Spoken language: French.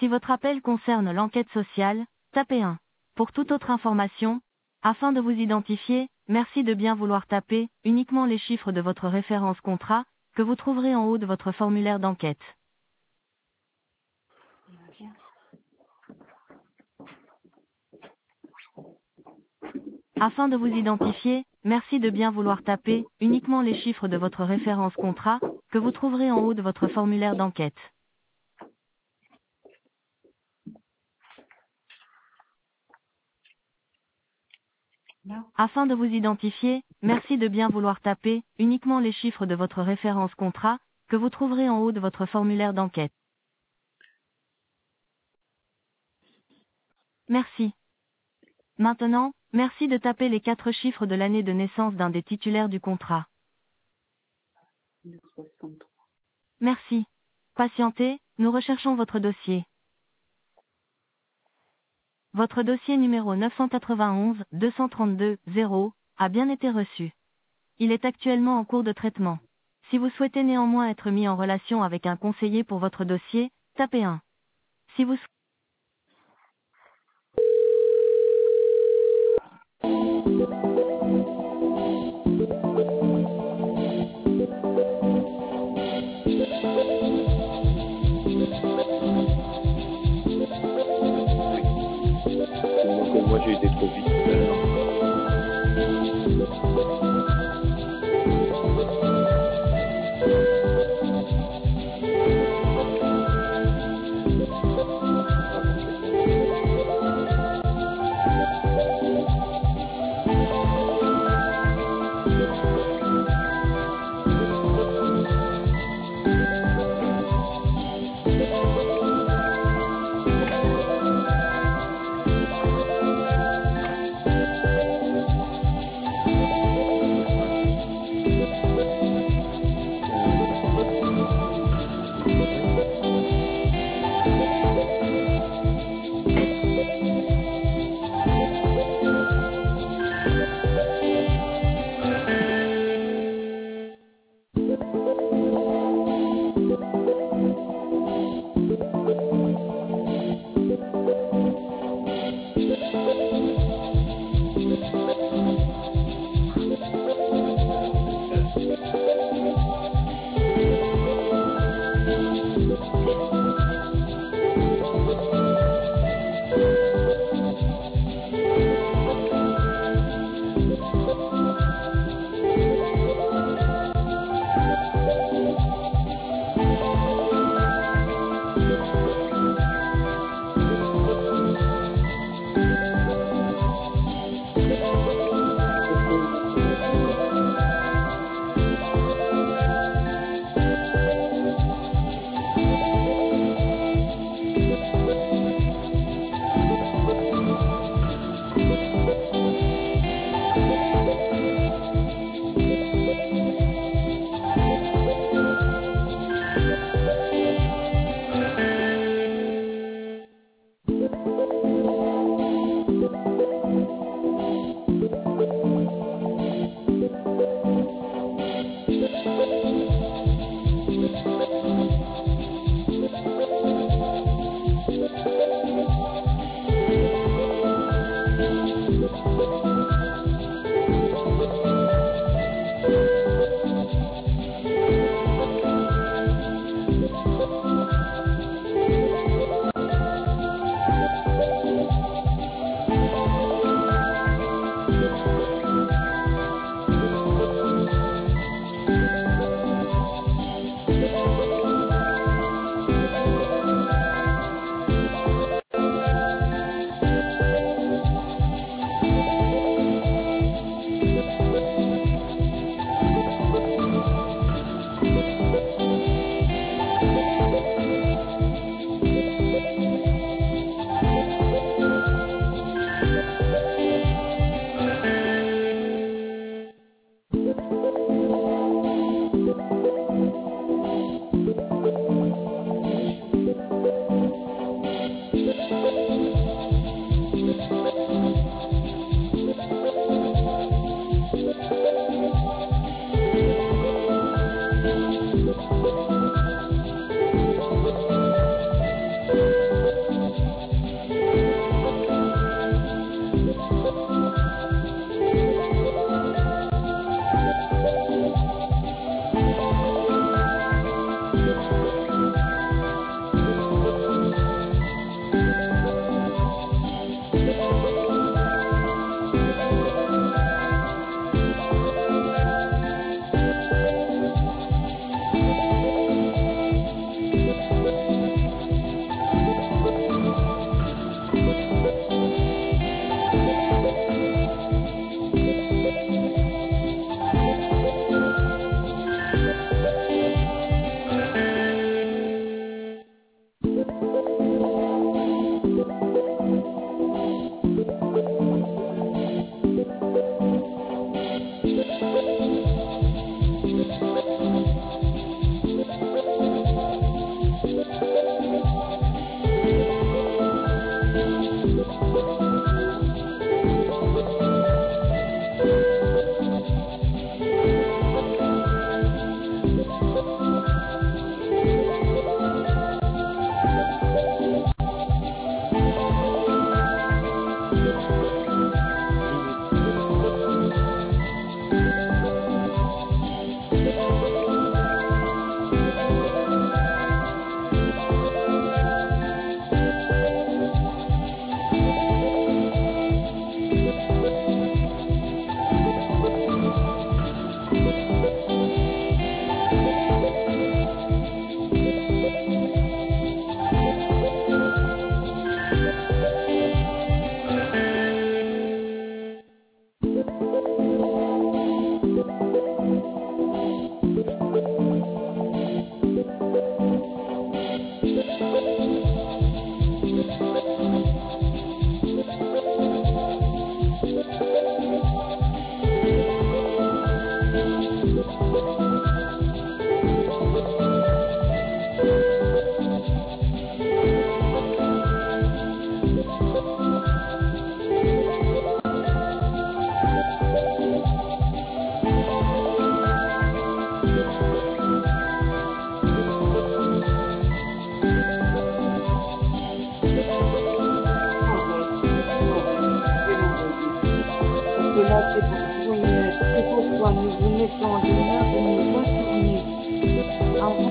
Si votre appel concerne l'enquête sociale, tapez 1. Pour toute autre information, afin de vous identifier, merci de bien vouloir taper uniquement les chiffres de votre référence contrat, que vous trouverez en haut de votre formulaire d'enquête. Afin de vous identifier, merci de bien vouloir taper uniquement les chiffres de votre référence contrat, que vous trouverez en haut de votre formulaire d'enquête. Afin de vous identifier, merci de bien vouloir taper uniquement les chiffres de votre référence contrat, que vous trouverez en haut de votre formulaire d'enquête. Merci. Maintenant, merci de taper les 4 chiffres de l'année de naissance d'un des titulaires du contrat. 63. Merci. Patientez, nous recherchons votre dossier. Votre dossier numéro 991-232-0 a bien été reçu. Il est actuellement en cours de traitement. Si vous souhaitez néanmoins être mis en relation avec un conseiller pour votre dossier, tapez 1. Si vous Seulement que moi j'ai été trop vite tout à l'heure.